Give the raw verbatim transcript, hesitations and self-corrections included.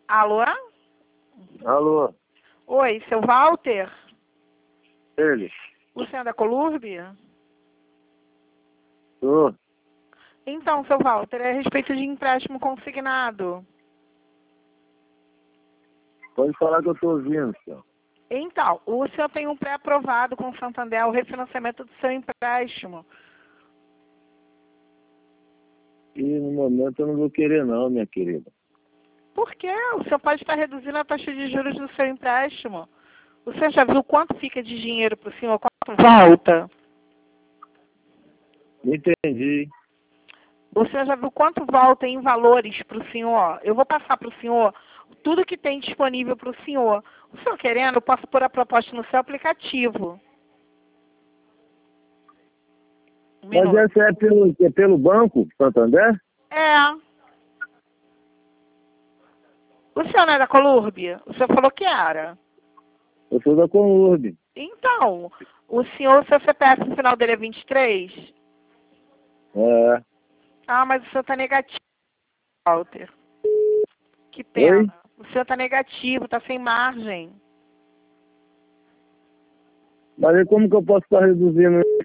Alô? Alô, Oi, seu Walter? ele? O senhor é da Colurbe? Tô. Então, seu Walter, é a respeito de empréstimo consignado. Pode falar que eu tô ouvindo, senhor. Então, o senhor tem um pré-aprovado com o Santander, o refinanciamento do seu empréstimo. E no momento eu não vou querer não, minha querida. Por quê? O senhor pode estar reduzindo a taxa de juros do seu empréstimo. O senhor já viu quanto fica de dinheiro para o senhor? Quanto volta? Não entendi. O senhor já viu quanto volta em valores para o senhor? Eu vou passar para o senhor tudo que tem disponível para o senhor. O senhor querendo, eu posso pôr a proposta no seu aplicativo. Um Mas minuto. essa é pelo, é pelo banco, Santander? É. O senhor não é da Colurbe? O senhor falou que era. Eu sou da Conurb. Então, o senhor, o seu C P F no final dele é vinte e três? É. Ah, mas o senhor está negativo, Walter. Que pena. Oi? O senhor está negativo, está sem margem. Mas aí como que eu posso estar reduzindo